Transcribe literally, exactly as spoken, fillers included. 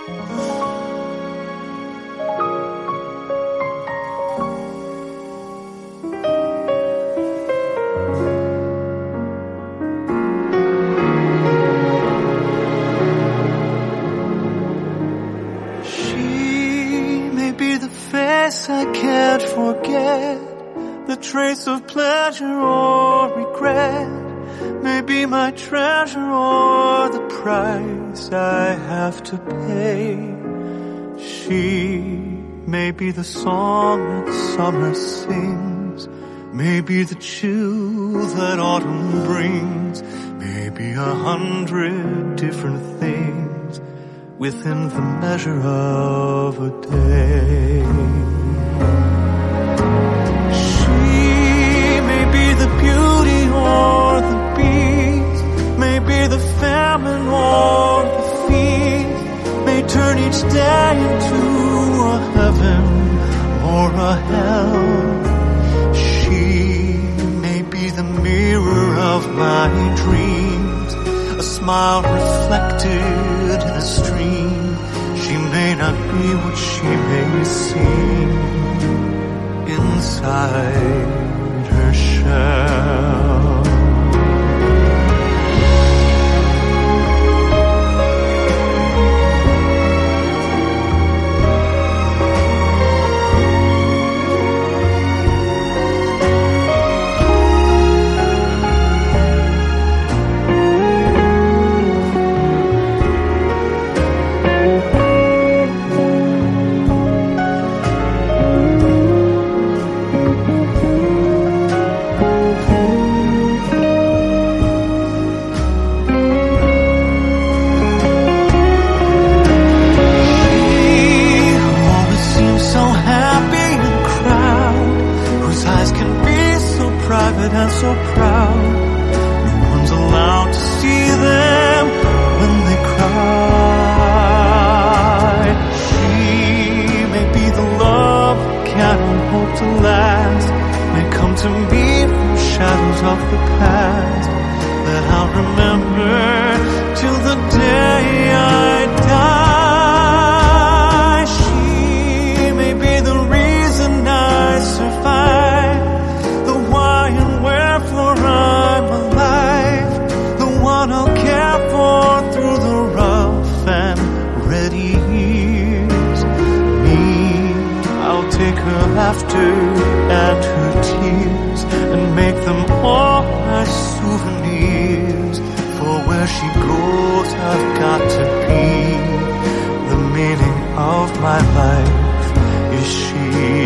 I can't forget, the trace of pleasure or regret, maybe my treasure or the price I have to pay. She may be the song that summer sings, maybe the chill that autumn brings, maybe a hundred different things within the measure of a day. The beauty or the beast, maybe the famine or the feast, may turn each day into a heaven or a hell. She may be the mirror of my dreams, a smile reflected in a stream. She may not be what she may seem inside her shell. And so proud, no one's allowed to see them when they cry. She may be the love that cannot hope to last, may come to me from shadows of the past that I'll remember till the day I die. She may be the reason I survive, the why and wherefore I'm alive, the one I'll care for through the rough and ready years. Me, I'll take her laughter and her tears and make them all my souvenirs. For where she goes, I've got to be. The meaning of my life is she.